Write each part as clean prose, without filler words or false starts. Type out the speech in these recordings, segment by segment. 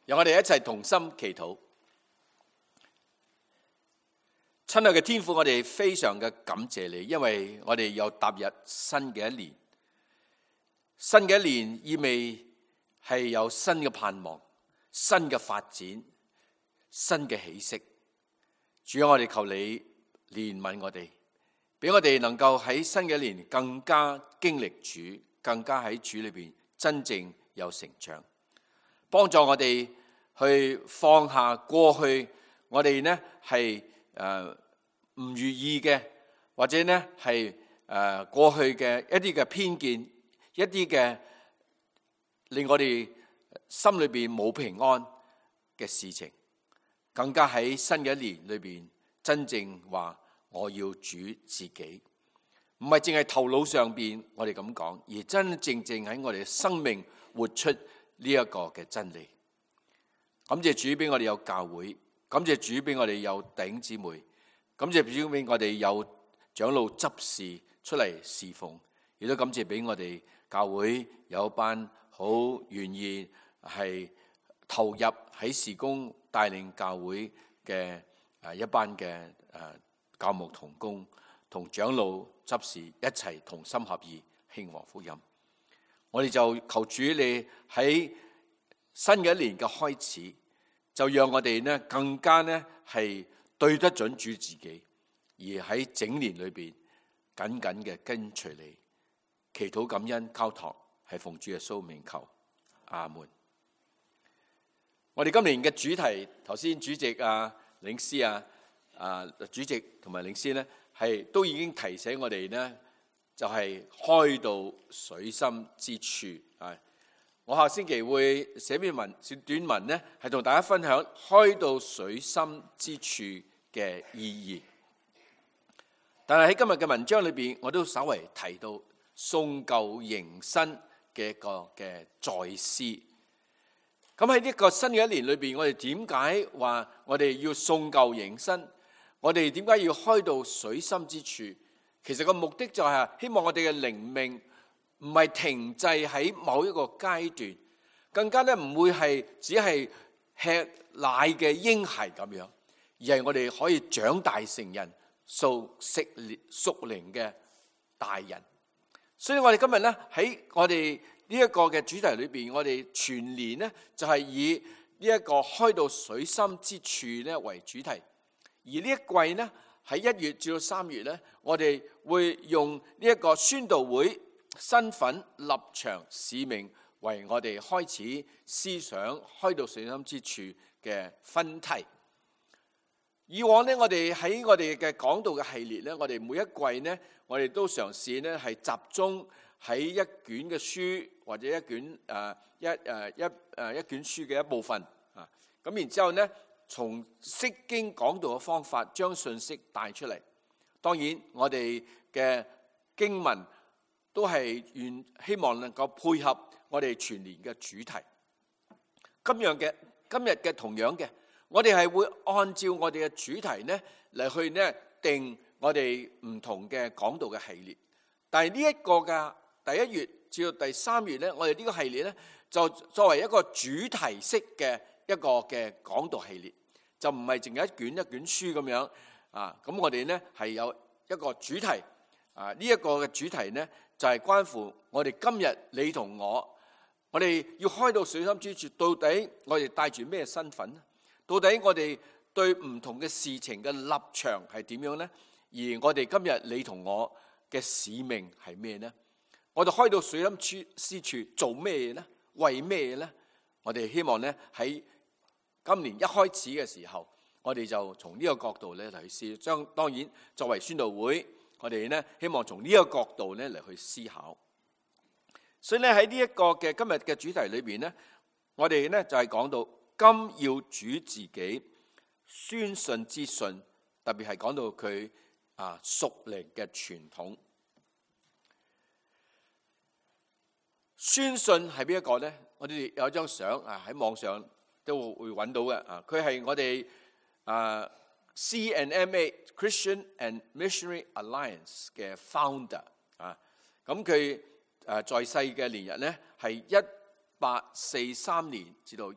讓我哋一齊同心祈禱。親愛嘅天父，我哋非常嘅感謝你，因為我哋又踏入新嘅一年。新嘅一年意味係有新嘅盼望、新嘅發展、新嘅起色。主啊，我哋求你憐憫我哋，俾我哋能夠喺新嘅一年更加經歷主，更加喺主裏邊真正有成長，幫助我哋去放下過去我哋呢係唔如意嘅，或者呢係過去嘅一啲嘅偏見，一啲嘅令我哋心裏邊冇平安嘅事情，更加喺新嘅一年裏邊真正話我要主自己，唔係淨係頭腦上邊我哋咁講，而真正喺我哋嘅生命活出呢一個嘅真理。感謝主俾我哋有教會，感謝主俾我哋有弟兄姊妹，感謝主俾我哋有長老執事出嚟侍奉，亦都感謝俾我哋教會有一班好願意係投入喺事工帶領教會嘅一班嘅教牧同工，同長老執事一齊同心合意興旺福音。我哋就求主你喺新嘅一年嘅開始，就讓我哋呢更加呢係對得準主自己，而喺整年裏邊緊緊嘅跟隨你。祈禱感恩交託係奉主耶穌名求，阿門。我哋今年嘅主題，頭先主席領詩主席同埋領詩呢係都已經提醒我哋呢，就係開到水深之處。我下星期會寫篇短文呢，係同大家分享開到水深之處嘅意義。但係喺今日嘅文章裏邊，我都稍微提到送舊迎新嘅一個嘅再思。咁喺呢個新嘅一年裏邊，我哋點解話我哋要送舊迎新？我哋點解要開到水深之處？其實個目的就係希望我哋嘅靈命唔係停滯喺某一個階段，更加咧唔會係只係吃奶嘅嬰孩咁樣，而係我哋可以長大成人，屬靈嘅大人。所以我哋今日咧喺我哋呢一個嘅主題裏邊，我哋全年呢就係以呢一個開到水深之處咧為主題。而呢一季呢，喺1月至到3月呢，我哋會用呢一個宣道會身份、立場、使命為我哋開始思想開到水深之處嘅分題。以往呢，我哋喺我哋嘅講道嘅系列呢，我哋每一季呢，我哋都嘗試呢係集中喺一卷嘅書或者一卷一卷書嘅一部分啊。咁然之後呢，從釋經講道嘅方法將信息帶出嚟。當然我哋嘅經文都係希望能夠配合我哋全年嘅主題。今日嘅同樣嘅，我哋係會按照我哋嘅主題呢嚟去呢定我哋唔同嘅講道嘅系列。但係呢一個嘅第1月至到第3月呢，我哋呢個系列呢就作為一個主題式嘅一個嘅講道系列。就唔係淨係一卷書咁樣啊！咁我哋呢係有一個主題啊！呢一個嘅主題呢就係關乎我哋今日你同我哋要開到水深之處，到底我哋帶住咩身份呢？到底我哋對唔同嘅事情嘅立場係點樣呢？而我哋今日你同我嘅使命係咩呢？我哋開到水深之處做咩呢？為咩呢？我哋希望呢喺今年一開始嘅時候，我哋就從呢個角度咧嚟去思。當然作為宣道會，我哋呢希望從呢個角度咧嚟去思考。所以咧喺呢一個嘅今日嘅主題裏邊呢，我哋呢就係講到今要主自己宣信之信，特別係講到佢屬靈嘅傳統。宣信係邊一個呢？我哋有一張相喺網上都會揾到嘅佢係我哋C&MA Christian and Missionary Alliance 嘅 founder 咁佢在世嘅年日呢係1843年至到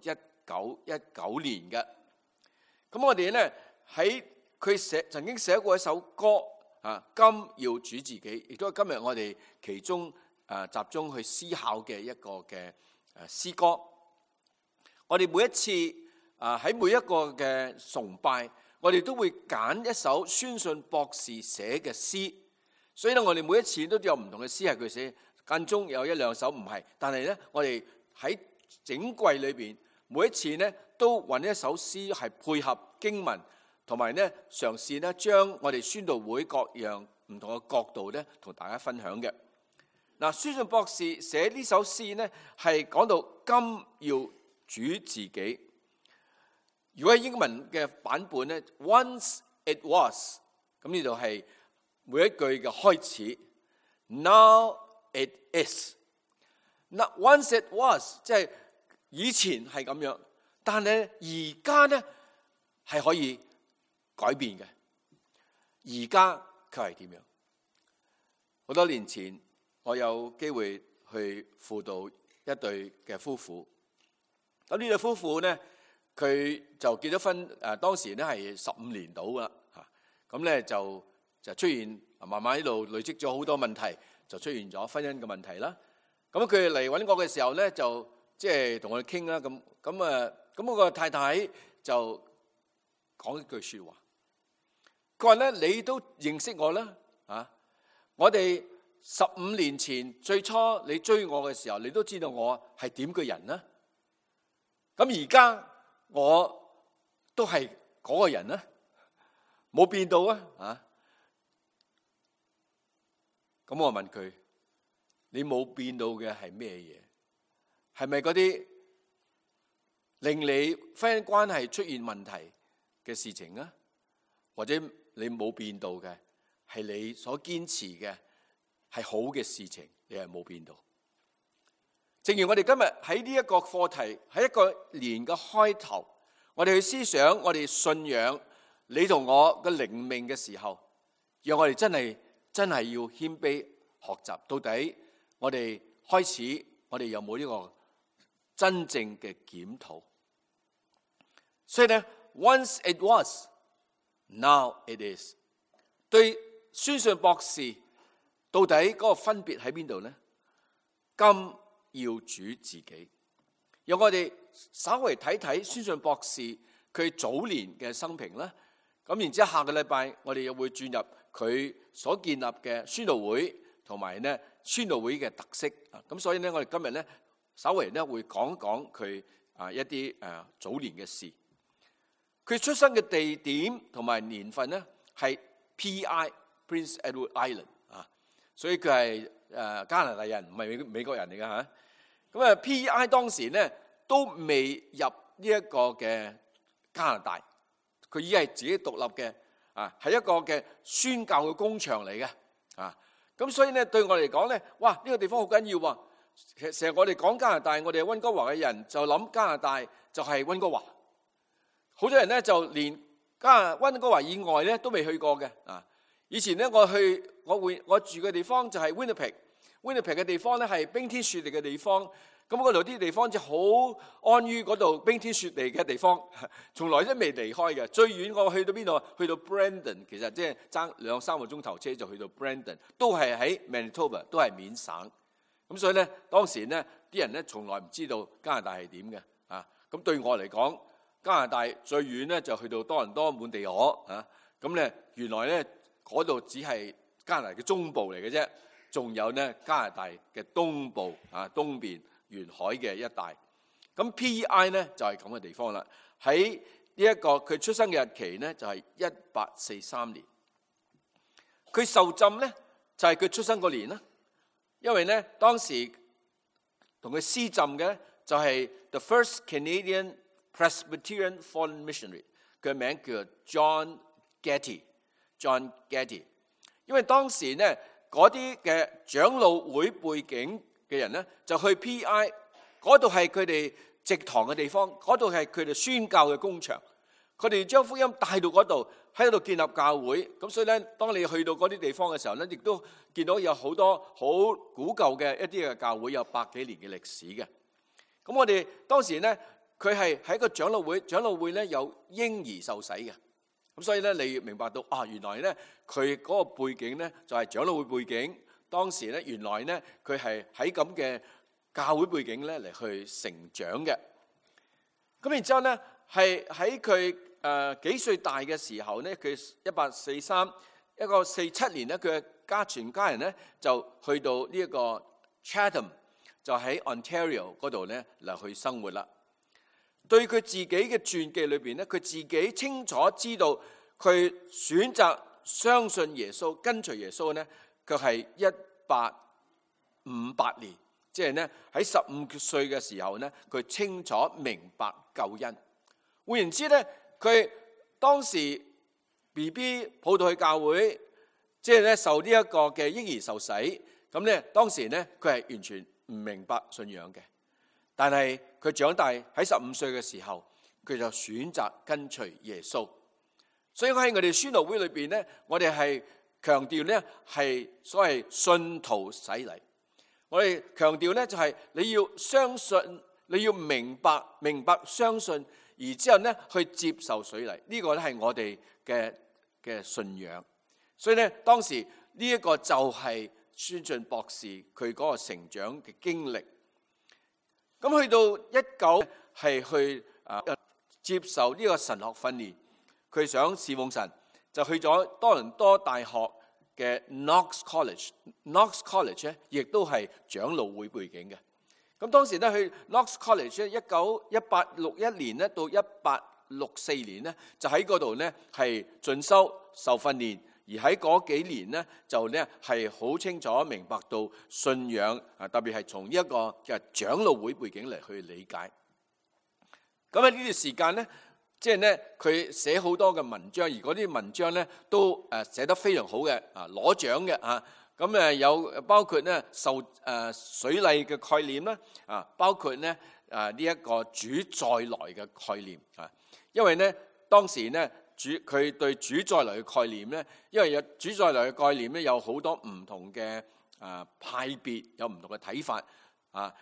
1919年嘅。咁我哋咧喺佢曾經寫過一首歌啊，今要主自己，亦都係今日我哋其中集中去思考嘅一個嘅詩歌。我哋每一次喺每一個嘅崇拜，我哋都會揀一首宣信博士寫嘅詩，所以咧我哋每一次都有唔同嘅詩係佢寫，間中有一兩首唔係，但係咧我哋喺整季裏邊每一次咧都揾一首詩係配合經文，同埋咧嘗試咧將我哋宣道會各樣唔同嘅角度咧同大家分享嘅。嗱，宣信博士寫呢首詩咧係講到今要主自己。如果喺英文嘅版本咧 ，Once it was， 咁呢度係每一句嘅開始。Now it is。嗱 ，Once it was， 即係以前係咁樣，但係而家咧係可以改變嘅。而家佢係點樣？好多年前，我有機會去輔導一對嘅夫婦。咁呢對夫婦咧，佢就結咗婚，當時咧係15年到啦嚇。咁咧就出現慢慢喺度累積咗好多問題，就出現咗婚姻嘅問題啦。咁佢嚟揾我嘅時候咧，就即係同我哋傾啦。咁我個太太就講一句説話，佢話咧：你都認識我啦啊！我哋15年前最初你追我嘅時候，你都知道我係點嘅人啦。咁而家我都係嗰個人啦，冇變到啊！咁我問佢：你冇變到嘅係咩嘢？係咪嗰啲令你婚姻關係出現問題嘅事情啊？或者你冇變到嘅係你所堅持嘅係好嘅事情，你係冇變到。正如我哋今日喺呢一個課題，喺一個年嘅開頭，我哋去思想我哋信仰你同我嘅靈命嘅時候，讓我哋真係要謙卑學習，到底我哋開始我哋有冇呢個真正嘅檢討？所以咧 ，Once it was, now it is。對宣信博士，到底嗰個分別喺邊度咧？今要主自己，讓我哋稍微睇睇宣信博士佢早年嘅生平啦。咁然之後下個禮拜我哋又會轉入佢所建立嘅宣道會同埋咧宣道會嘅特色。咁所以咧我哋今日咧稍微咧會講講佢一啲早年嘅事。佢出生嘅地點同埋年份咧係 P.I. Prince Edward Island 啊，所以佢係加拿大人，唔係美國人嚟㗎嚇。咁P.I. 當時咧都未入呢一個嘅加拿大，佢已經係自己獨立嘅係一個嘅宣教嘅工場嚟嘅啊。咁所以咧對我嚟講咧，哇呢個地方好緊要喎。成日我哋講加拿大，我哋係溫哥華嘅人就諗加拿大就係溫哥華，好多人咧就連溫哥華以外咧都未去過嘅啊。以前咧我住嘅地方就係 Winnipeg 嘅地方咧係冰天雪地嘅地方，咁嗰度啲地方就好安於嗰度冰天雪地嘅地方，從來都未離開嘅。最遠我去到邊度？去到 Brandon， 其實即係爭2-3個鐘頭車就去到 Brandon， 都係喺 Manitoba， 都係緬省。咁所以咧當時咧啲人咧從來唔知道加拿大係點嘅啊。咁對我嚟講，加拿大最遠咧就去到多倫多滿地可啊。咁咧原來咧嗰度只係加拿大嘅中部嚟嘅啫。仲有咧加拿大嘅東部東邊沿海嘅一帶。咁 P.I. 咧就係咁嘅地方啦。喺呢一個佢出生嘅日期咧就係1843年。佢受浸咧就係佢出生嗰年啦。因為咧當時同佢施浸嘅就係 The First Canadian Presbyterian Foreign Missionary， 佢嘅名叫 John Getty。因為當時咧嗰啲嘅長老會背景嘅人咧，就去 P.I. 嗰度係佢哋植堂嘅地方，嗰度係佢哋宣教嘅工場。佢哋將福音帶到嗰度，喺度建立教會。咁所以咧，當你去到嗰啲地方嘅時候咧，亦都見到有好多好古舊嘅一啲嘅教會，有100幾年嘅歷史嘅。咁我哋當時咧， 佢係喺個長老會，長老會咧有嬰兒受洗嘅。咁所以咧，你明白到原來咧佢嗰個背景咧就係長老會背景。當時咧原來咧佢係喺咁嘅教會背景咧嚟去成長嘅。咁然之後咧係喺佢幾歲大嘅時候咧，佢1843一個47年咧，佢嘅全家人咧就去到呢一個 Chatham， 就喺 Ontario 嗰度咧嚟去生活啦。對佢自己嘅傳記裏邊咧，佢自己清楚知道佢選擇相信耶穌、跟隨耶穌咧，佢係1858年，即係咧喺15歲嘅時候咧，佢清楚明白救恩。換言之咧，佢當時 BB 抱到去教會，即係咧受呢一個嘅嬰兒受洗，咁咧當時咧佢係完全唔明白信仰嘅。但係佢長大喺15歲嘅時候，佢就選擇跟隨耶穌。所以喺我哋宣道會裏邊咧，我哋係強調咧係所謂信徒洗禮。我哋強調咧就係你要相信，你要明白相信，而之後咧去接受水禮。呢個咧係我哋嘅信仰。所以咧當時呢一個就係宣進博士佢嗰個成長嘅經歷。咁去到19係去接受呢個神學訓練，佢想侍奉神，就去咗多倫多大學嘅 Knox College。Knox College 咧亦都係長老會背景嘅。咁當時咧去 Knox College 咧1861年咧到1864年咧就喺嗰度咧係進修受訓練。而喺嗰幾年咧，就咧係好清楚明白到信仰特別係從呢一個嘅長老會背景嚟去理解。咁喺呢段時間咧，即係咧佢寫好多嘅文章，而嗰啲文章咧都寫得非常好嘅，攞獎嘅。咁有包括咧受水禮嘅概念啦，包括咧呢一個主再來嘅概念。因為咧當時咧。佢對主再來嘅概念咧，因為有主再來嘅概念咧，有好多唔同嘅派別，有唔同嘅睇法。呢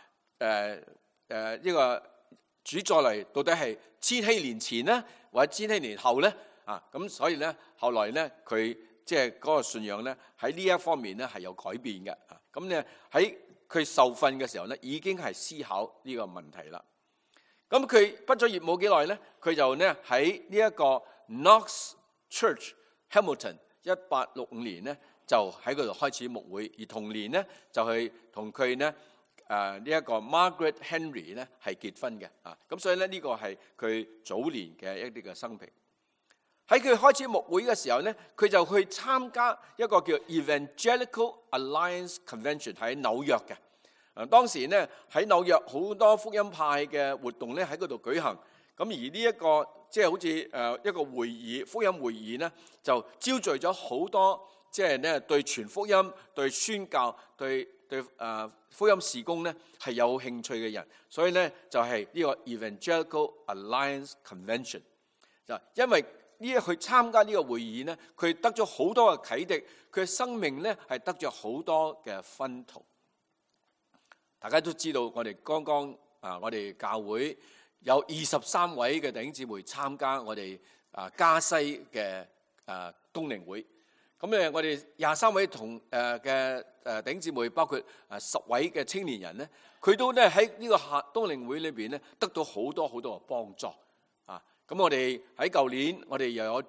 個主再來到底係千禧年前咧，或者千禧年後咧？咁所以咧，後來咧佢即係嗰個信仰咧喺呢一方面咧係有改變嘅。咁咧喺佢受訓嘅時候咧，已經係思考呢個問題啦。咁佢畢咗業冇幾耐咧，佢就咧喺呢一個Knox Church Hamilton 1865年咧就喺嗰度開始牧會，而同年咧就係同佢咧呢一個 Margaret Henry 咧係結婚嘅。咁所以咧呢個係佢早年嘅一啲嘅生平。喺佢開始牧會嘅時候咧，佢就去參加一個叫 Evangelical Alliance Convention 喺紐約嘅。當時咧喺紐約好多福音派嘅活動咧喺嗰度舉行。咁而呢一個即係好似一個會議，福音會議咧，就招聚咗好多即係咧對傳福音、對宣教、對福音事工咧係有興趣嘅人，所以咧就係呢個 Evangelical Alliance Convention。就因為去參加呢個會議咧，佢得咗好多嘅啟迪，佢嘅生命咧係得咗好多嘅薰陶。大家都知道，我哋剛剛我哋教會有23位嘅弟兄姊妹參加我哋加西嘅冬令會。咁我哋23位同嘅弟兄姊妹，包括10位嘅青年人咧，佢都咧喺呢個冬令會裏邊咧得到好多嘅幫助。咁我哋喺舊年，我哋又有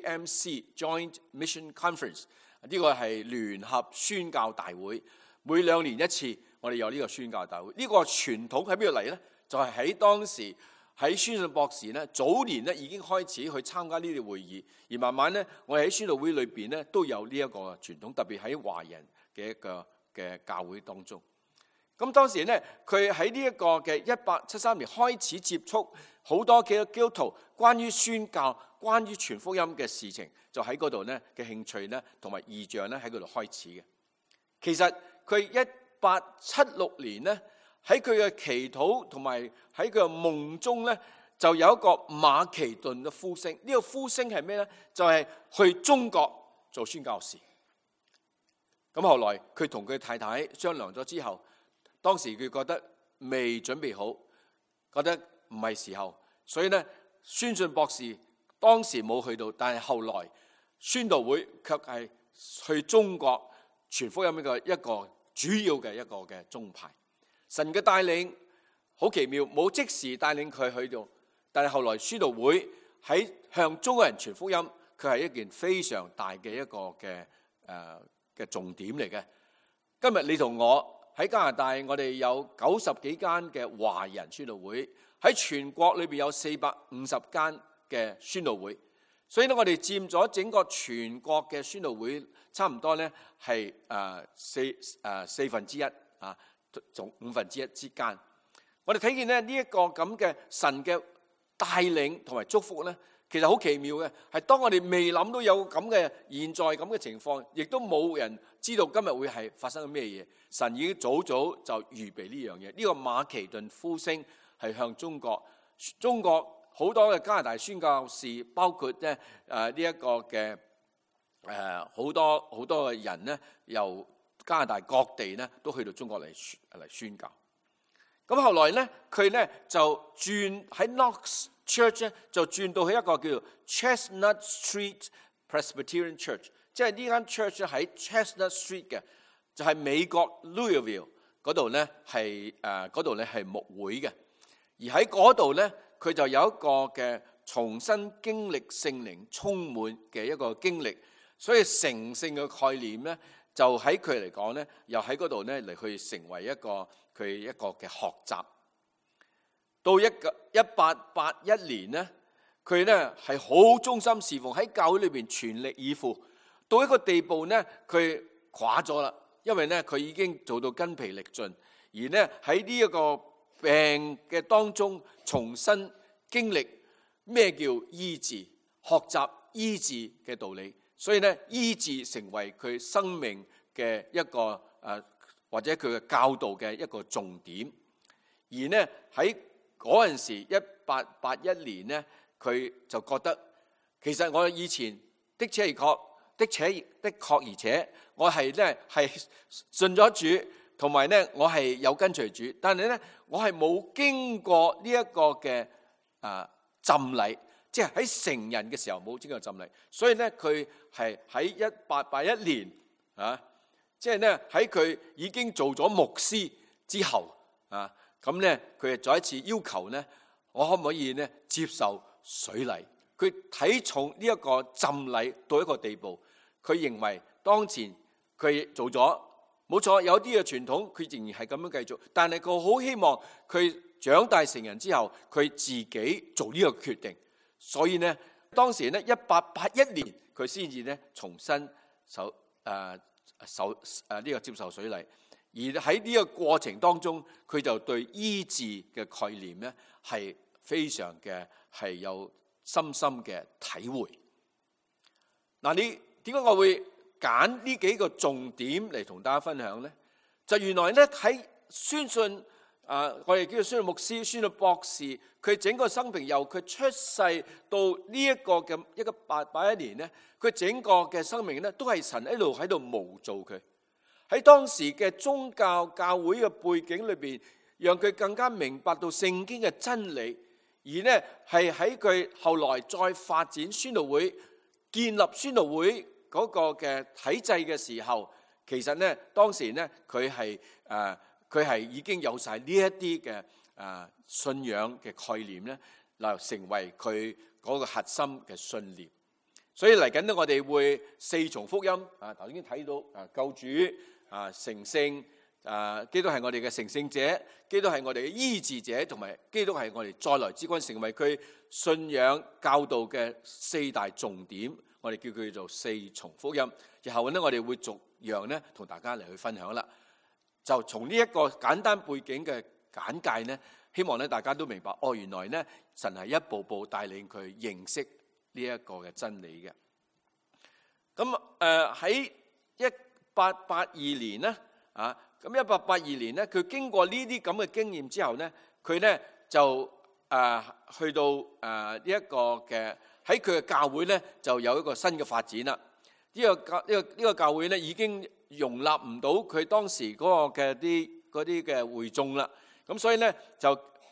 JMC Joint Mission Conference， 呢個係聯合宣教大會，每2年一次，我哋有呢個宣教大會。呢個傳統喺邊度嚟咧？就係喺當時喺宣信博士咧早年咧已經開始去參加呢啲會議，而慢慢咧我哋喺宣道會裏邊咧都有呢一個傳統，特別喺華人嘅一個嘅教會當中。咁當時咧佢喺呢一個嘅1873年開始接觸好多嘅基督徒關於宣教、關於傳福音嘅事情，就喺嗰度咧嘅興趣咧同埋異象咧喺嗰度開始嘅。其實佢1876年咧喺佢嘅祈禱同埋喺佢嘅夢中咧，就有一個馬其頓嘅呼聲。呢個呼聲係咩咧？就係去中國做宣教士。咁後來佢同佢太太商量咗之後，當時佢覺得未準備好，覺得唔係時候，所以咧宣信博士當時冇去到，但係後來宣道會卻係去中國傳福音一個主要嘅一個嘅宗派。神嘅帶領好奇妙，冇即時帶領佢去到，但係後來宣道會喺向中國人傳福音，佢係一件非常大嘅一個嘅重點嚟嘅。今日你同我喺加拿大，我哋有90幾間嘅華人宣道會，喺全國裏邊有450間嘅宣道會，所以咧我哋佔咗整個全國嘅宣道會差唔多咧係四分之一啊，從1/5之間。我哋睇見咧呢一個咁嘅神嘅帶領同埋祝福咧，其實好奇妙嘅，係當我哋未諗到有咁嘅現在咁嘅情況，亦都冇人知道今日會係發生緊咩嘢。神已經早早就預備呢樣嘢。呢個馬其頓呼聲係向中國好多嘅加拿大宣教士，包括咧呢一個嘅好多嘅人咧，由加拿大各地咧都去到中國嚟宣教。咁後來咧，佢咧就轉喺 Knox Church 咧，就轉到去一個叫做 Chestnut Street Presbyterian Church， 即係呢間 church 咧喺 Chestnut Street 嘅，就係美國 Louisville 嗰度咧係牧會嘅。而喺嗰度咧，佢就有一個嘅重新經歷聖靈充滿嘅一個經歷，所以成聖嘅概念咧，就喺佢嚟講咧，又喺嗰度咧嚟去成為佢一個嘅學習。到1881年咧，佢咧係好忠心侍奉喺教會裏邊，全力以赴。到一個地步咧，佢垮咗啦，因為咧佢已經做到筋疲力盡，而咧喺呢一個病嘅當中重新經歷咩叫醫治，學習醫治嘅道理。所以咧醫治成為佢生命嘅一個或者佢嘅教導嘅一個重點。而呢喺嗰陣時1881年呢，佢就覺得其實我以前的確而且我係咧係信咗主，同埋咧我係有跟隨主，但係咧我係冇經過呢一個嘅浸禮，即係喺成人嘅時候冇經過浸禮，所以咧佢係喺1881年即係咧喺佢已經做咗牧師之後咁咧佢再一次要求咧，我可唔可以咧接受水禮？佢睇重呢一個浸禮到一個地步，佢認為當前佢做咗冇錯，有啲嘅傳統佢仍然係咁樣繼續，但係佢好希望佢長大成人之後，佢自己做呢個決定。所以咧，當時咧1881年佢先至咧重新呢個接受水禮。而喺呢個過程當中，佢就對醫治嘅概念咧係非常嘅係有深深嘅體會。嗱，你點解我會揀呢幾個重點嚟同大家分享咧？就原來咧喺宣信我哋叫做宣信牧師、宣信博士，佢整個生平由佢出世到呢一個嘅1881年咧，佢整個嘅生命咧都係神一路喺度模造佢。喺當時嘅宗教教會嘅背景裏邊，讓佢更加明白到聖經嘅真理，而呢係喺佢後來再發展宣道會、建立宣道會嗰個嘅體制嘅時候，其實呢當時呢佢係已經有晒呢一啲嘅信仰嘅概念呢，嗱成為佢嗰個核心嘅信念。所以嚟緊呢，我哋會4重福音頭先睇到救主。成聖，基督係我哋嘅成聖者，基督係我哋嘅醫治者，同埋基督係我哋再來之君，成為佢信仰教導嘅4大重點，我哋叫佢做4重福音。然後呢，我哋會逐樣呢同大家嚟去分享啦。就從呢一個簡單背景嘅簡介呢，希望呢大家都明白，原來呢神係一步步帶領佢認識呢一個嘅真理嘅。咁喺1882年咧，咁1882年咧，佢經過呢啲咁嘅經驗之後咧，佢咧就去到呢一個嘅喺佢嘅教會咧，就有一個新嘅發展啦。呢個教會咧已經容納唔到佢當時嗰個嘅嗰啲嘅會眾啦，咁所以咧就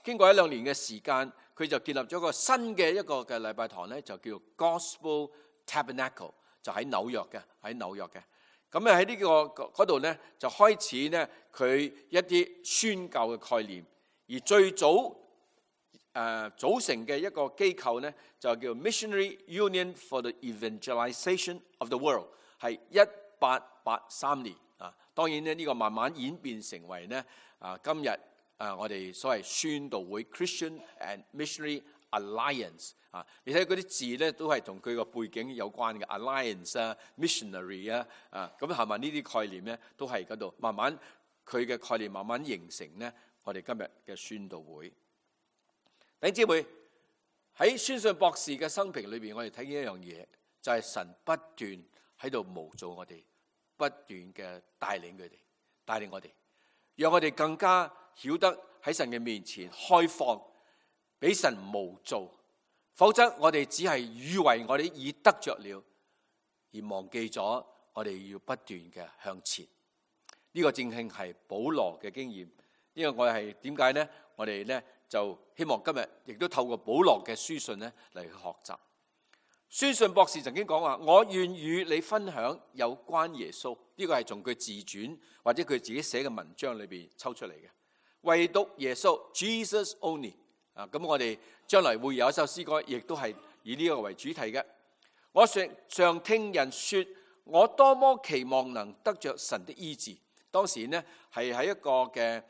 經過1-2年嘅時間，佢就建立咗一個新嘅一個嘅禮拜堂咧，就叫 Gospel Tabernacle， 就喺紐約嘅。咁喺呢個嗰度咧，就開始咧佢一啲宣教嘅概念。而最早組成嘅一個機構咧，就叫 Missionary Union for the Evangelization of the World， 係1883年啊。當然咧，呢個慢慢演變成為咧今日我哋所謂宣道會 Christian and Missionary Alliance 啊。你睇嗰啲字咧，都係同佢個背景有關嘅 Alliance 啊、Missionary 啊，咁係咪呢啲概念咧，都係嗰度慢慢佢嘅概念慢慢形成咧。我哋今日嘅宣道會，弟兄姊妹喺宣信博士嘅生平裏邊，我哋睇見一樣嘢，就係神不斷喺度模造我哋，不斷嘅帶領我哋，讓我哋更加曉得喺神嘅面前開放，俾神模造。否則我哋只係以為我哋已得着了，而忘記咗我哋要不斷嘅向前。呢個正正係保羅嘅經驗。因為我係點解呢？我哋呢就希望今日亦都透過保羅嘅書信呢嚟去學習。宣信博士曾經講話：我願與你分享有關耶穌。呢個係從佢自傳或者佢自己寫嘅文章裏邊抽出嚟嘅。唯獨耶穌 ，Jesus only。咁我哋將來會有一首詩歌，亦都係以呢個為主題嘅。我常聽人說，我多麼期望能得着神的醫治。當時呢係喺一個嘅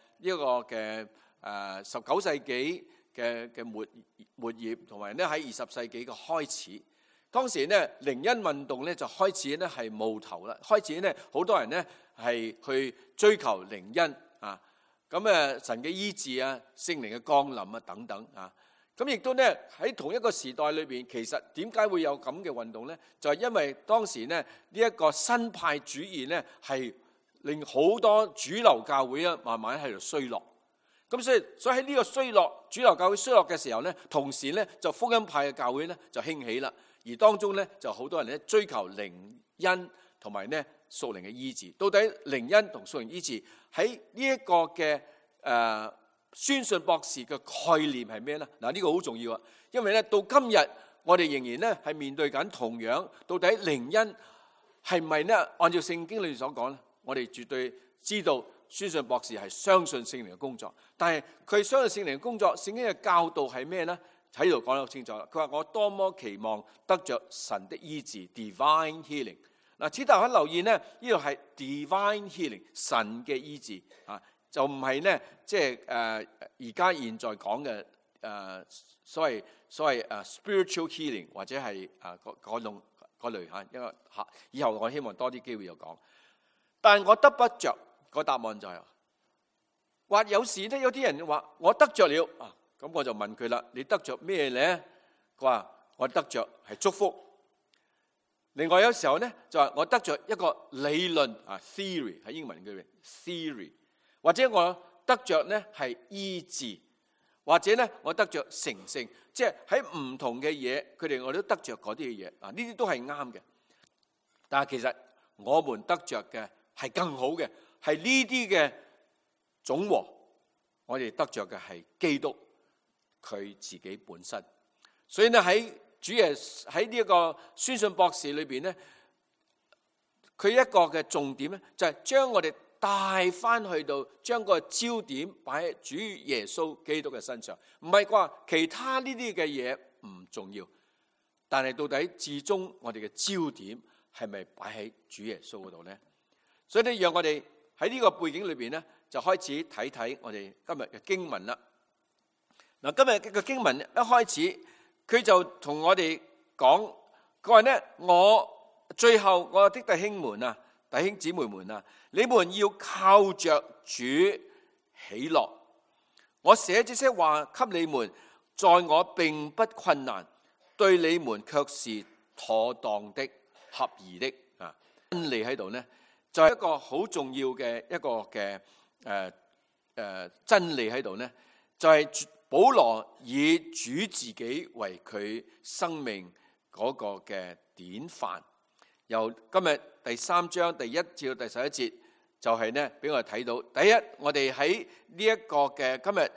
19世紀嘅末葉，同埋咧喺20世紀嘅開始。當時咧靈恩運動咧就開始咧係冒頭啦，開始咧好多人咧係去追求靈恩啊，咁神嘅醫治啊、聖靈嘅降臨啊等等啊，咁亦都咧喺同一個時代裏邊，其實點解會有咁嘅運動咧？就係因為當時咧呢一個新派主義咧係令好多主流教會啊慢慢喺度衰落，咁所以喺呢個衰落，主流教會衰落嘅時候咧，同時咧就福音派嘅教會咧就興起啦，而當中咧就好多人咧追求靈恩同埋咧屬靈嘅醫治。到底靈恩同屬靈醫治喺呢一個嘅宣信博士嘅概念係咩咧？嗱，呢個好重要啊，因為咧到今日我哋仍然咧係面對緊同樣，到底靈恩係咪咧按照聖經裏面所講咧？我哋絕對知道宣信博士係相信聖靈嘅工作，但係佢相信聖靈嘅工作，聖經嘅教導係咩呢？喺度講得好清楚啦。佢話我多麼期望得着神的醫治 ，divine healing。嗱，此大家留意呢，呢度係 divine healing， 神嘅醫治啊，就唔係呢，即係而家現在講嘅所謂spiritual healing 或者係嗰類嚇，因為以後我希望多啲機會有講。但係我得不着，個答案就係話有時咧，有啲人話我得着了啊，咁我就問佢啦：你得着咩咧？佢話我得着係祝福。另外有時候咧就話我得着一個理論啊 ，theory 喺英文叫 theory， 或者我得着咧係醫治，或者咧我得着成聖，即係喺唔同嘅嘢，佢哋我都得着嗰啲嘅嘢啊，呢啲都係啱嘅。但係其實我們得着嘅係更好嘅，係呢啲嘅總和。我哋得着嘅係基督佢自己本身。所以咧喺主耶穌喺呢一個宣信博士裏邊咧，佢一個嘅重點咧就係將我哋帶翻去到將個焦點擺喺主耶穌基督嘅身上，唔係話其他呢啲嘅嘢唔重要，但係到底至終我哋嘅焦點係咪擺喺主耶穌嗰度咧？所以咧，讓我哋喺呢個背景裏邊咧，就開始睇睇我哋今日嘅經文啦。嗱，今日嘅經文一開始，佢就同我哋講，佢話咧：我最後我的弟兄們啊，弟兄姊妹們啊，你們要靠着主喜樂。我寫這些話給你們，在我並不困難，對你們卻是妥當的、合宜的啊。真理喺度呢，就係一個好重要嘅一個嘅真理喺度呢，就係保羅以主自己為佢生命嗰個嘅典範。由今日第3章第1至到第11節，就係呢俾我哋睇到。第一，我哋喺呢一個嘅今日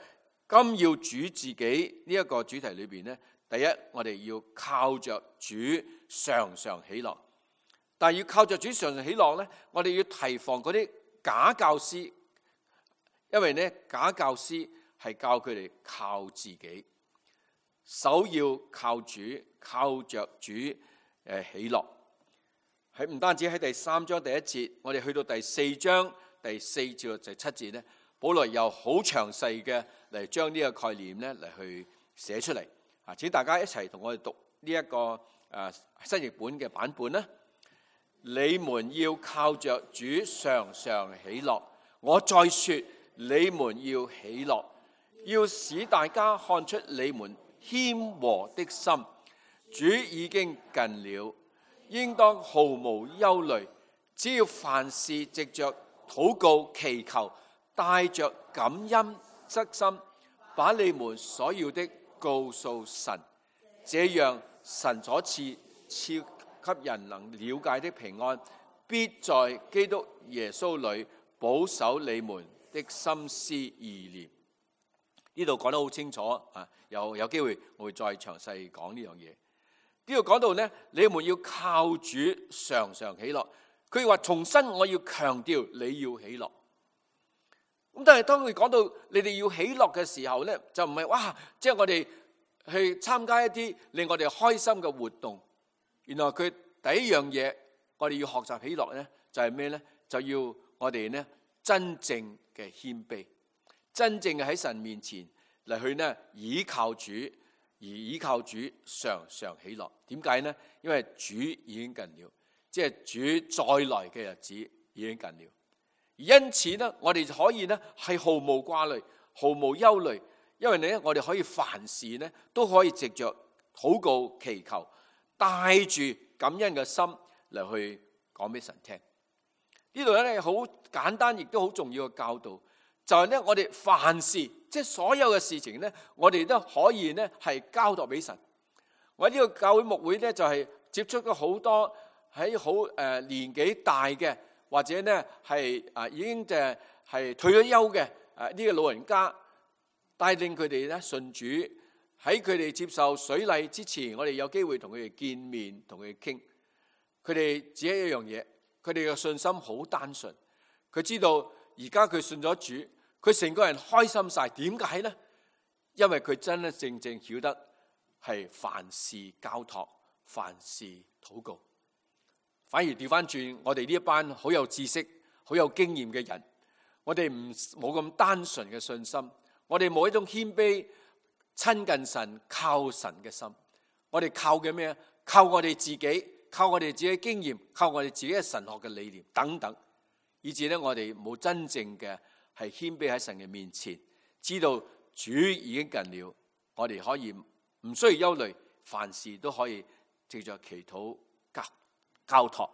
今要主自己呢一個主題裏邊呢，第一我哋要靠着主常常喜樂，但係要靠着主常常喜樂呢，我哋要提防嗰啲假教師，因為呢假教師係教佢哋靠自己，首要靠主，靠着主喜樂。喺唔單止喺第3章第1節，我哋去到第4章第4至到第7節呢，保羅又好詳細嘅嚟將呢個概念咧嚟去寫出嚟。請大家一齊同我哋讀呢一個新譯本嘅版本啦。你們要靠着主常常喜樂。我再說，你們要喜樂，要使大家看出你們謙和的心。主已經近了，應當毫無憂慮，只要凡事藉着禱告祈求，帶着感恩之心，把你們所要的告訴神，這樣神所賜給人能了解的平安，必在基督耶穌裏保守你們的心思意念。呢度講得好清楚啊！有機會我會再詳細講呢樣嘢。呢度講到呢，你們要靠主常常喜樂。佢話重新我要強調你要喜樂。咁但係當佢講到你哋要喜樂嘅時候呢，就唔係哇，即係我哋去參加一啲令我哋開心嘅活動。原來佢第一樣嘢，我哋要學習喜樂呢，就係咩呢？就要我哋呢真正嘅謙卑，真正嘅喺神面前嚟去呢倚靠主。而依靠主常常喜樂，點解呢？因為主已經近了，即係主再來嘅日子已經近了。因此呢，我哋就可以呢係毫無掛慮、毫無憂慮，因為呢我哋可以凡事呢都可以藉着禱告祈求，帶住感恩嘅心嚟去講俾神聽。呢度咧好簡單，亦都好重要嘅教導。就係咧，我哋凡事即係所有嘅事情咧，我哋都可以咧係交託俾神。我喺呢個教會牧會咧，就係接觸咗好多喺好年紀大嘅，或者咧係已經係退咗休嘅呢個老人家，帶領佢哋咧信主。喺佢哋接受水禮之前，我哋有機會同佢哋見面，同佢哋傾。佢哋只係一樣嘢，佢哋嘅信心好單純。佢知道而家佢信咗主。佢成個人開心晒，點解呢？因為佢真真正正曉得係凡事交託，凡事禱告。反而調翻轉，我哋呢一班好有知識、好有經驗嘅人，我哋冇咁單純嘅信心，我哋冇一種謙卑、親近神、靠神嘅心。我哋靠嘅咩？靠我哋自己，靠我哋自己嘅經驗，靠我哋自己嘅神學嘅理念等等，以至咧我哋冇真正嘅係謙卑喺神嘅面前，知道主已經近了，我哋可以唔需要憂慮，凡事都可以藉着祈禱交託。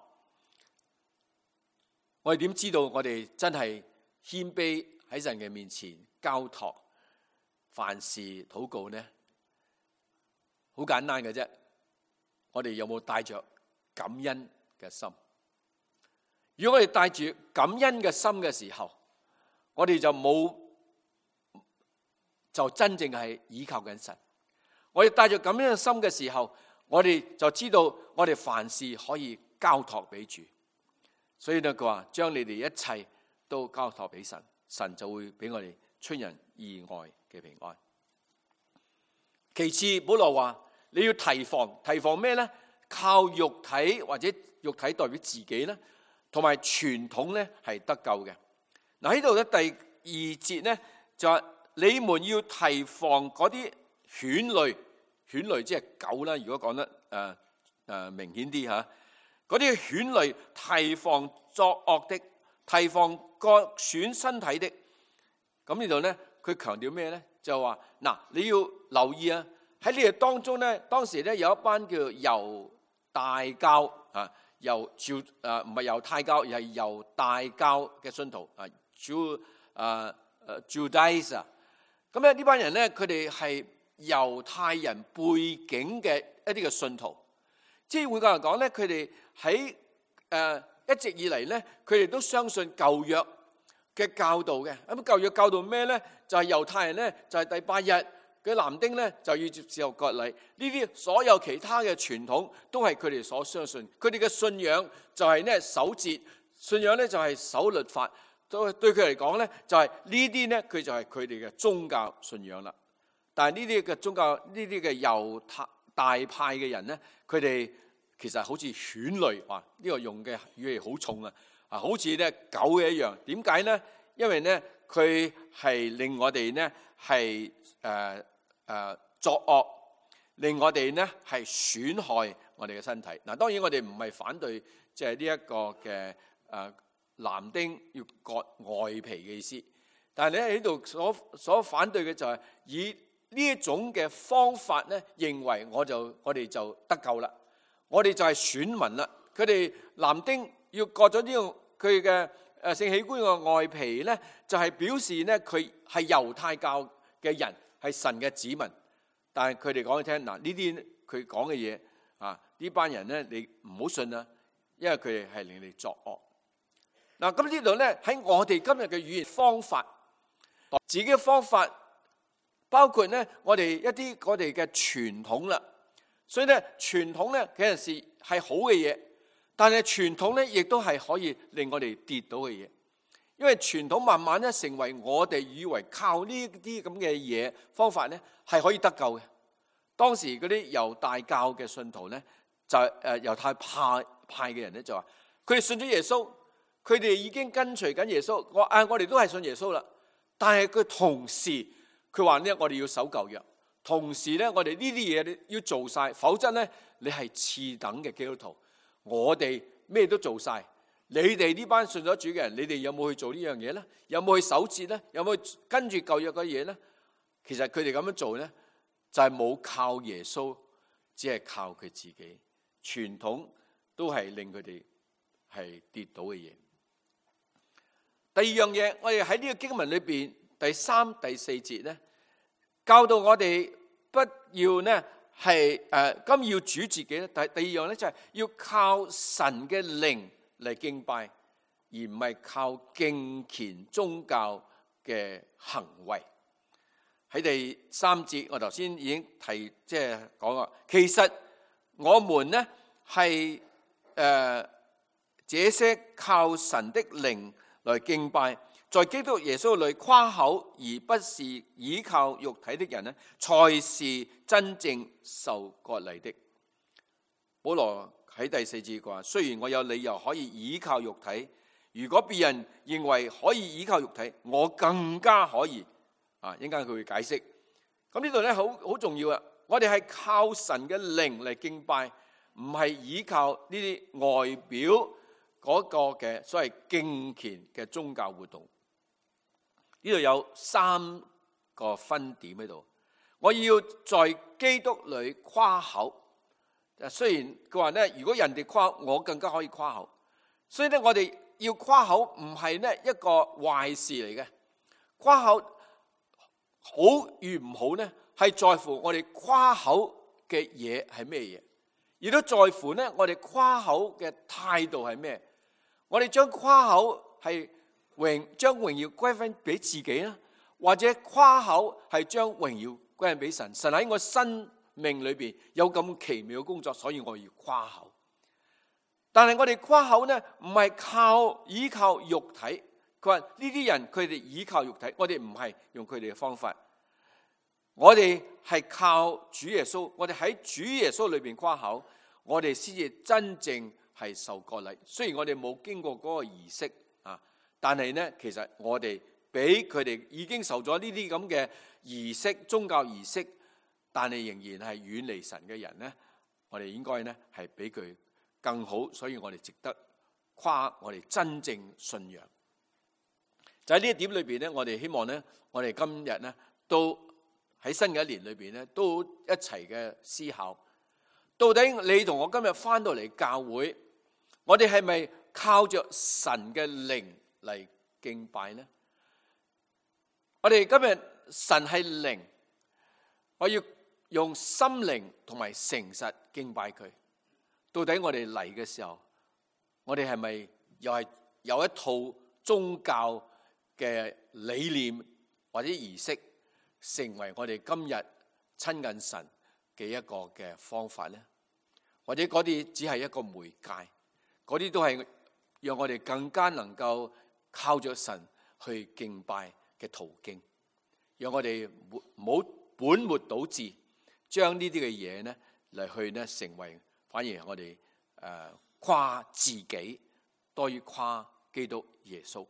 我哋點知道我哋真係謙卑喺神嘅面前交託，凡事禱告呢？好簡單嘅啫，我哋有冇帶着感恩嘅心？如果我哋帶住感恩嘅心嘅時候，我哋就真正係倚靠緊神。我哋帶着感恩嘅心嘅時候，我哋就知道我哋凡事可以交託俾主。所以呢，佢話將你哋一切都交託俾神，神就會俾我哋出人意外嘅平安。其次，保羅話你要提防咩呢？靠肉體，或者肉體代表自己呢，同埋傳統呢係得救嘅。嗱，喺度咧，第2節呢，就話你們要提防嗰啲犬類即係狗啦。如果講得明顯啲吓，嗰啲犬類提防作惡的，提防割損身體的。咁呢度咧，佢強調咩咧？就話嗱，你要留意啊！喺你哋當中咧，當時咧有一班叫猶大教唔係猶太教，而係猶大教嘅信徒啊。Judaism， 咁咧呢班人咧，佢哋係猶太人背景嘅一啲嘅信徒，即係換句話講咧，佢哋喺一直以嚟咧，佢哋都相信舊約嘅教導嘅。咁舊約教導咩咧？就係猶太人咧，就係第8日嘅男丁咧就要接受割禮。呢啲所有其他嘅傳統都係佢哋所相信。佢哋嘅信仰就係咧守節，信仰咧就係守律法。對佢嚟講咧，就係呢啲咧，佢就係佢哋嘅宗教信仰啦。但係呢啲嘅宗教，呢啲嘅猶太大派嘅人咧，佢哋其實好似犬類，哇！呢個用嘅語氣好重啊，好似咧狗嘅一樣。點解咧？因為咧佢係令我哋咧係作惡，令我哋咧係損害我哋嘅身體。嗱，當然我哋唔係反對即係呢一個嘅男丁要割外皮嘅意思，但係咧喺度所反對嘅就係以呢一種嘅方法咧，認為我哋就得救啦，我哋就係選民啦。佢哋男丁要割咗呢個佢嘅性器官嘅外皮咧，就係表示咧佢係猶太教嘅人，係神嘅子民。但係佢哋講你聽嗱，呢啲佢講嘅嘢呢班人咧你唔好信啊，因為佢哋係令你作惡。嗱，咁呢度咧喺我哋今日嘅語言方法，自己嘅方法包括咧我哋一啲我哋嘅傳統啦。所以咧傳統咧有陣時係好嘅嘢，但係傳統咧亦都係可以令我哋跌倒嘅嘢。因為傳統慢慢咧成為我哋以為靠呢啲咁嘅嘢方法咧係可以得救嘅。當時嗰啲猶大教嘅信徒咧就猶太派嘅人咧就話，佢哋信咗耶穌。佢哋已經跟隨緊耶穌，我哋都係信耶穌啦。但係佢同時，佢話咧，我哋要守舊約，同時咧，我哋呢啲嘢要做晒，否則咧，你係次等嘅基督徒。我哋咩都做晒，你哋呢班信咗主嘅人，你哋有冇去做呢樣嘢咧？有冇去守節咧？有冇去跟住舊約嘅嘢咧？其實佢哋咁樣做咧，就係冇靠耶穌，只係靠佢自己。傳統都係令佢哋係跌倒嘅嘢。第二樣嘢，我哋喺呢個經文裏邊第3、第4節咧，教導我哋不要咧係今要主自己咧。第二樣咧就係要靠神嘅靈嚟敬拜，而唔係靠敬虔宗教嘅行為。喺第3節，我頭先已經即係講啦。其實我們咧係這些靠神的靈來敬拜，在基督耶穌裏誇口而不是倚靠肉體的人呢，才是真正受割禮的。保羅喺第4節話，雖然我有理由可以倚靠肉體，如果別人認為可以倚靠肉體，我更加可以。一陣間佢會解釋。咁呢度咧好重要啊！我哋係靠神嘅靈嚟敬拜，唔係倚靠呢啲外表嗰個嘅所謂敬虔嘅宗教活動。呢度有3個分點喺度。我要在基督裏誇口。雖然佢話咧，如果人哋誇，我更加可以誇口。所以咧，我哋要誇口唔係咧一個壞事嚟嘅。誇口好與唔好咧，係在乎我哋誇口嘅嘢係咩嘢，亦都在乎咧我哋誇口嘅態度係咩。我哋將誇口係將榮耀歸翻俾自己啦，或者誇口係將榮耀歸翻俾神。神喺我生命裏邊有咁奇妙嘅工作，所以我要誇口。但係我哋誇口咧，唔係依靠肉體。佢話呢啲人佢哋依靠肉體，我哋唔係用佢哋嘅方法。我哋係靠主耶穌，我哋喺主耶穌裏邊誇口，我哋先至真正係受割禮。雖然我哋冇經過嗰個儀式但係咧，其實我哋比佢哋已經受咗呢啲咁嘅儀式、宗教儀式，但係仍然係遠離神嘅人咧，我哋應該咧係比佢更好，所以我哋值得誇我哋真正信仰。就喺呢一點裏邊咧，我哋希望咧，我哋今日咧都喺新嘅一年裏邊咧，都一齊嘅思考，到底你同我今日翻到嚟教會，我哋係咪靠着神嘅靈嚟敬拜呢？我哋今日神係靈，我要用心靈同埋誠實敬拜佢。到底我哋嚟嘅時候，我哋係咪又係有一套宗教嘅理念或者儀式，成為我哋今日親近神嘅一個嘅方法呢？或者嗰啲只係一個媒介，嗰啲都係讓我哋更加能夠靠着神去敬拜嘅途徑，讓我哋唔好本末倒置，將呢啲嘅嘢呢嚟去呢成為，反而我哋誇自己多於誇基督耶穌。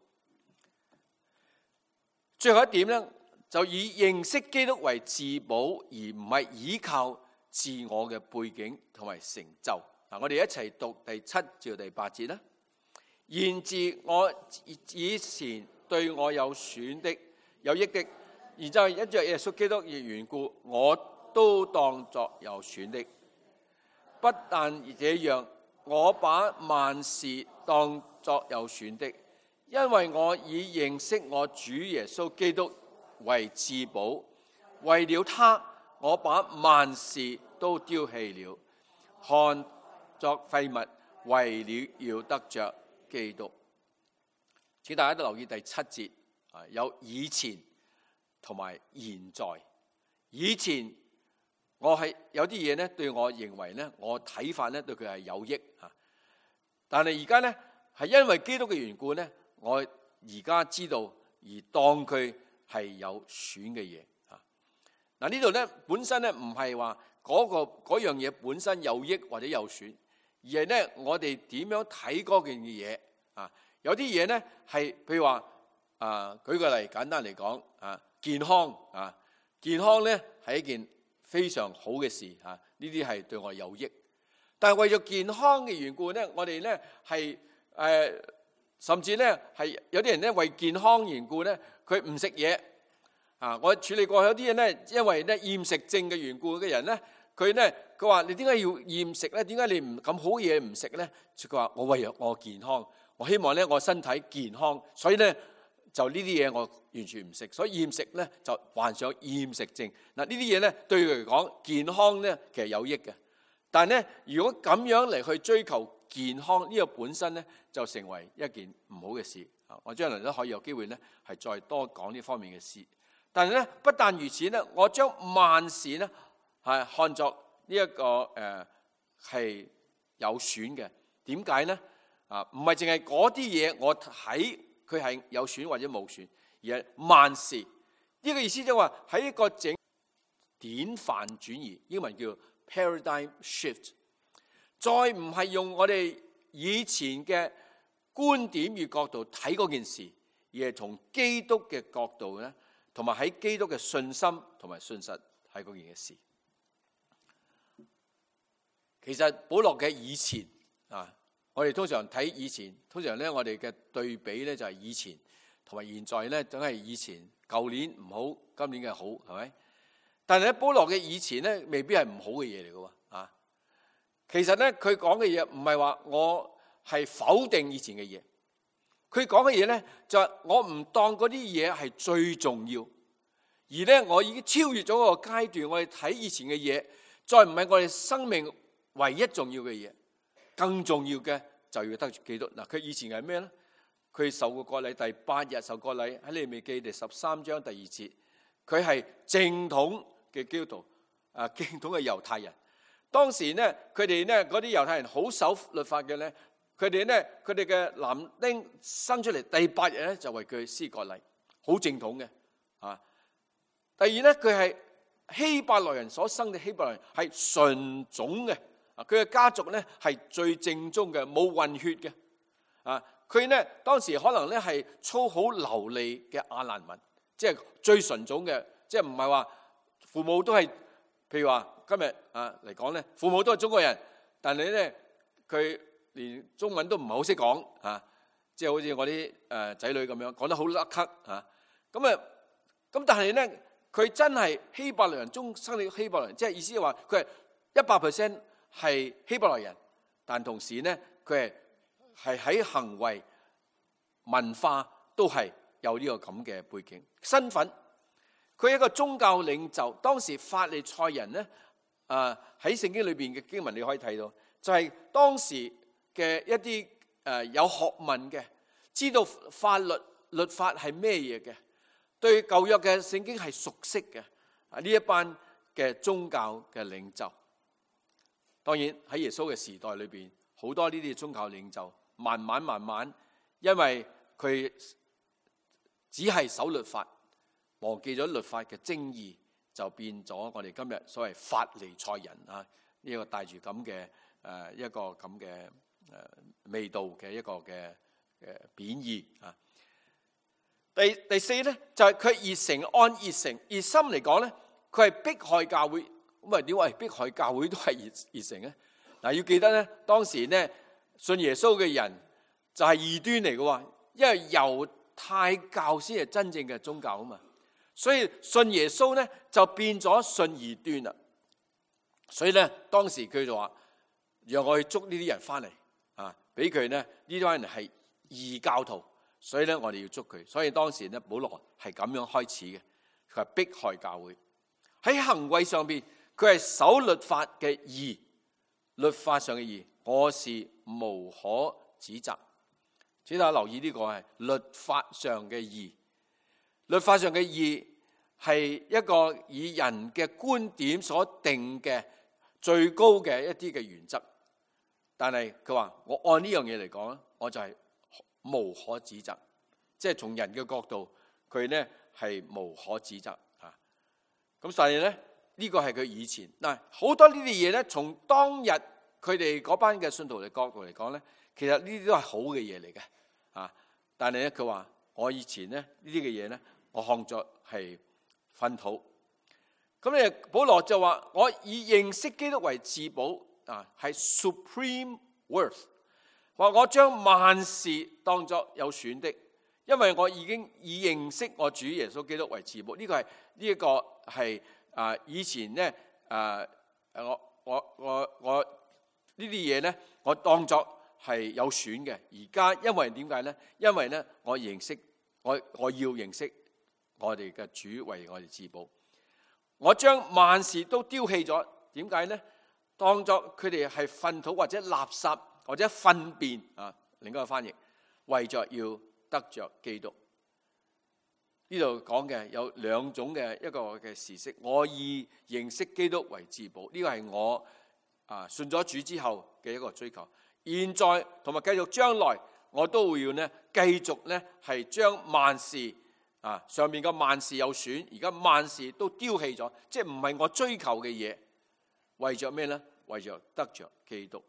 最後一點呢，就以認識基督為至寶，而唔係依靠自我嘅背景同埋成就。我哋一齊讀第7至第8節啦。然自我以前對我有損的、有益的，而就因着耶穌基督嘅緣故，我都當作有損的。不但這樣，我把萬事當作有損的，因為我以認識我主耶穌基督為至寶。為了他，我把萬事都丟棄了，看作廢物，為了要得着基督。請大家都留意第7節，有以前同埋現在。以前我係有啲嘢咧，對我認為咧，我睇法咧對佢係有益啊。但係而家咧係因為基督嘅緣故咧，我而家知道而當佢係有損嘅嘢啊。嗱，呢度咧本身咧唔係話嗰樣嘢本身有益或者有損，而係咧我哋點樣睇嗰件嘅嘢啊？有啲嘢咧係譬如話舉個例，簡單嚟講健康啊，健康咧係一件非常好嘅事啊，呢啲係對我有益。但係為咗健康嘅緣故咧，我哋咧係甚至咧係有啲人咧為健康緣故咧，佢唔食嘢啊。我處理過有啲人咧，因為咧厭食症嘅緣故嘅人咧，佢話你點解要厭食咧？點解你唔咁好嘢唔食咧？佢話我為咗我健康，我希望咧我身體健康，所以咧就呢啲嘢我完全唔食，所以厭食咧就患上厭食症。嗱，呢啲嘢咧對佢嚟講健康咧其實有益嘅，但係咧如果咁樣嚟去追求健康呢個本身咧就成為一件唔好嘅事。我將來都可以有機會咧係再多講呢方面嘅事。但係咧不但如此咧，我將萬事咧係看作呢一個係有損嘅。點解咧？唔係淨係嗰啲嘢我睇佢係有損或者冇損，而係萬事。呢個意思就係話喺一個整典範轉移，英文叫 paradigm shift， 再唔係用我哋以前嘅觀點與角度睇嗰件事，而係從基督嘅角度咧，同埋喺基督嘅信心同埋信實係嗰件嘅事。其實保羅嘅以前我哋通常睇以前，通常咧我哋嘅對比咧就係以前同埋現在咧，總係以前舊年唔好，今年嘅好，係咪？但係咧保羅嘅以前咧，未必係唔好嘅嘢嚟嘅喎。其實咧佢講嘅嘢唔係話我係否定以前嘅嘢，佢講嘅嘢咧就係我唔當嗰啲嘢係最重要，而咧我已經超越咗個階段，我哋睇以前嘅嘢，再唔係我哋生命唯一重要嘅嘢。更重要嘅就要得住基督。嗱，佢以前係咩咧？佢受過割禮，第8日受割禮，喺利未記第13章第2節，佢係正統嘅基督徒，正統嘅猶太人。當時咧，佢哋咧嗰啲猶太人好守律法嘅咧，佢哋嘅男丁生出嚟第8日咧就為佢施割禮，好正統嘅。第二咧，佢係希伯來人所生嘅希伯來人，係純種嘅。佢嘅家族咧係最正宗嘅，冇混血嘅。佢咧當時可能咧係操好流利嘅亞蘭文，即係最純種嘅，即係唔係話父母都係，譬如話今日嚟講咧，父母都係中國人，但係咧佢連中文都唔係好識講即係好似我啲仔女咁樣講得好甩咳咁但係咧佢真係希伯來人中生嘅希伯來人，即係意思係話佢係100%。係希伯來人，但同時咧，佢係喺行為、文化都係有呢個咁嘅背景身份。佢係一個宗教領袖。當時法利賽人咧，喺聖經裏邊嘅經文你可以睇到，就係當時嘅一啲有學問嘅，知道法律律法係咩嘢嘅，對舊約嘅聖經係熟悉嘅。呢一班嘅宗教嘅領袖，當然喺耶穌嘅時代裏邊，好多呢啲宗教領袖慢慢，因為佢只係守律法，忘記咗律法嘅精義，就變咗我哋今日所謂法利賽人啊，呢個帶住咁嘅一個咁嘅味道嘅一個嘅貶義啊。第四咧就係佢熱誠，按熱誠熱心嚟講咧，佢係迫害教會。咁啊點解迫害教會都係熱誠咧？嗱，要記得咧，當時咧信耶穌嘅人就係異端嚟嘅喎，因為猶太教先係真正嘅宗教啊嘛，所以信耶穌咧就變咗信異端啦。所以咧當時佢就話，讓我去捉呢啲人翻嚟啊，俾佢咧呢班人係異教徒。所以咧，我哋要捉佢。所以當時咧，保羅係咁樣開始嘅，佢係迫害教會。喺行為上邊，佢係守律法嘅義，律法上嘅義，我是無可指責。請大家留意呢個係律法上嘅義。律法上嘅義係一個以人嘅觀點所定嘅最高嘅一啲嘅原則。但係佢話我按呢樣嘢嚟講咧，我就係無可指責，即係從人嘅角度，佢呢係無可指責啊。咁但係咧呢個係佢以前嗱，好多呢啲嘢咧，從當日佢哋嗰班嘅信徒嘅角度嚟講咧，其實呢啲都係好嘅嘢嚟嘅啊。但係咧佢話我以前咧呢啲嘅嘢咧，我看作係糞土。咁咧保羅就話我以認識基督為至寶啊，係 supreme worth。話我將萬事當作有損的，因為我已經以認識我主耶穌基督為至寶。呢個係呢一個係以前咧我呢啲嘢咧，我當作係有損嘅。而家因為點解咧？因為咧我認識我要認識我哋嘅主為我哋至寶。我將萬事都丟棄咗，點解咧？當作佢哋係糞土或者垃圾。或者糞便啊，另一個翻譯，為着要得着基督。呢度講嘅有兩種嘅一個嘅事蹟。我以認識基督為至寶，呢個係我信咗主之後嘅一個追求。現在同埋繼續將來，我都會要呢繼續呢係將萬事上面嘅萬事有損，而家萬事都丟棄咗，即係唔係我追求嘅嘢。為着咩呢？為着得着基督。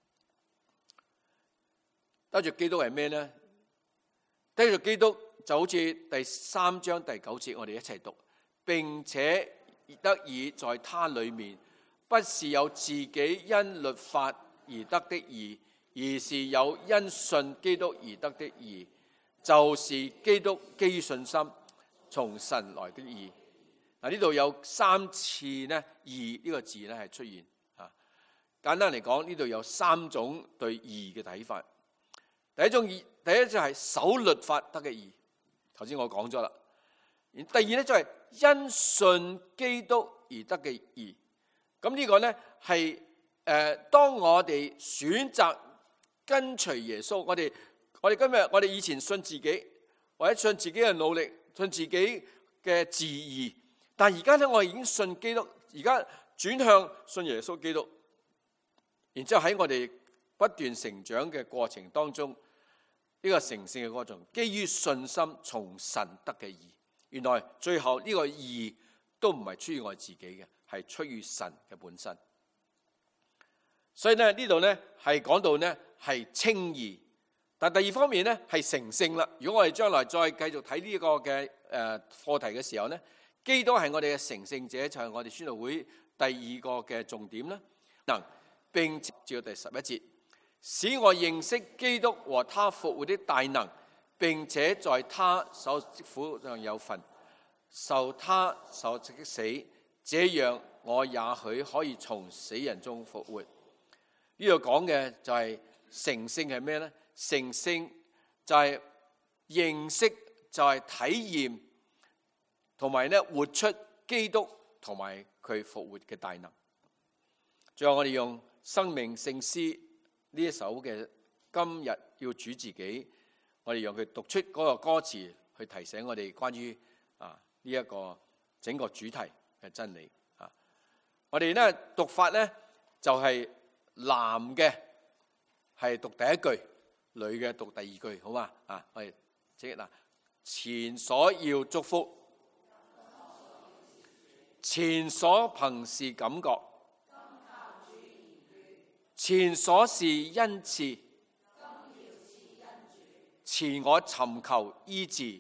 得着基督係咩呢？得着基督就好似第3章第9節，我哋一齊讀，並且得以在他裏面，不是有自己因律法而得的義，而是有因信基督而得的義，就是基督基於信心從神來的義。嗱，呢度有3次呢義呢個字呢係出現啊。簡單嚟講，呢度有3種對義嘅睇法。第一種義，第一就係守律法得嘅義，頭先我講咗啦。第二咧就係因信基督而得嘅義。咁呢個咧係當我哋選擇跟隨耶穌，我哋今日我哋以前信自己，或者信自己嘅努力，信自己嘅自義，但係而家咧我哋已經信基督，而家轉向信耶穌基督，然之後喺我哋不斷成長嘅過程當中，呢個成聖嘅過程，基於信心從神得嘅義。原來最後呢個義都唔係出於我自己嘅，係出於神嘅本身。所以呢度呢係講到呢係稱義，但第二方面呢係成聖啦。如果我哋將來再繼續睇呢個嘅課題嘅時候呢，基督係我哋嘅成聖者，就係我哋宣道會第二個嘅重點啦。並接到第11節。使我認識基督和他復活的大能，並且在他受苦上有份，受他受的死，這樣我也許可以從死人中復活。呢度講嘅就係成聖係咩呢？成聖就係認識，就係體驗，同埋咧活出基督同埋佢復活嘅大能。最後我哋用生命聖詩呢一首嘅今日要主自己， 我哋讓佢讀出嗰個歌詞，去提醒我哋關於呢一個整個主題嘅真理。我哋咧讀法咧就係男嘅係讀第一句，女嘅讀第二句，好嘛？我哋即係嗱，前所要祝福，前所憑是感覺，前所是恩賜，前我尋求醫治，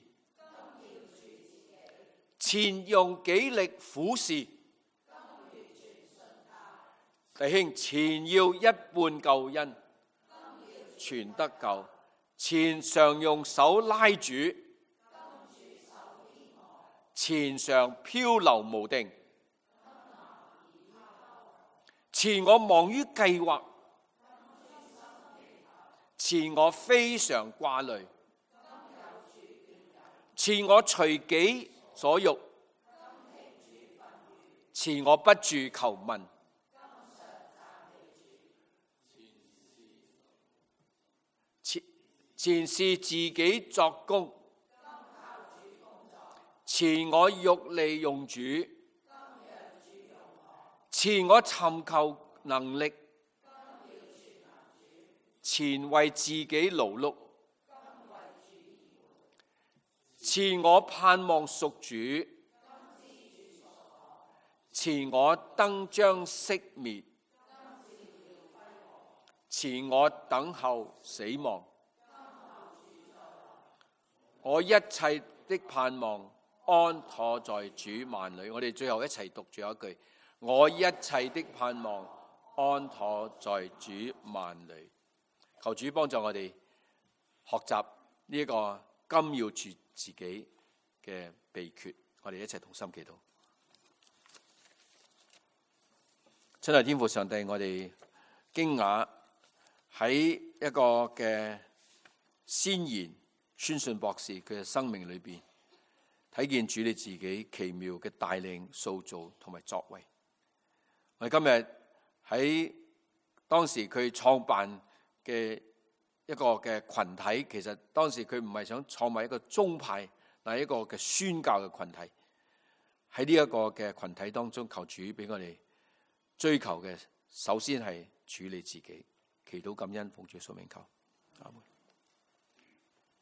前用己力苦事，弟兄前要一半救恩，全得救，前常用手拉主，前常漂流無定，前我忙於計劃，前我非常掛慮，前我隨己所欲，前我不住求問，前是自己作工，前我欲利用主，前我尋求能力，前為自己勞碌，前我盼望屬主，前我燈將熄滅，前我等候死亡，我一切的盼望安妥在主萬裏。我哋最後一齊讀最後一句，我一切的盼望安妥在主萬裏。求主幫助我哋學習呢一個金要住自己嘅秘訣。我哋一齊同心祈禱。親愛天父上帝，我哋驚訝喺一個嘅先賢宣信博士佢嘅生命裏邊，睇見主你自己奇妙嘅帶領、塑造同埋作為。我哋今日喺當時佢創辦嘅一個嘅群體，其實當時佢唔係想創辦一個宗派，但係一個嘅宣教嘅群體。喺呢一個嘅群體當中，求主俾我哋追求嘅，首先係主你自己。祈禱感恩，奉主聖名求，阿門。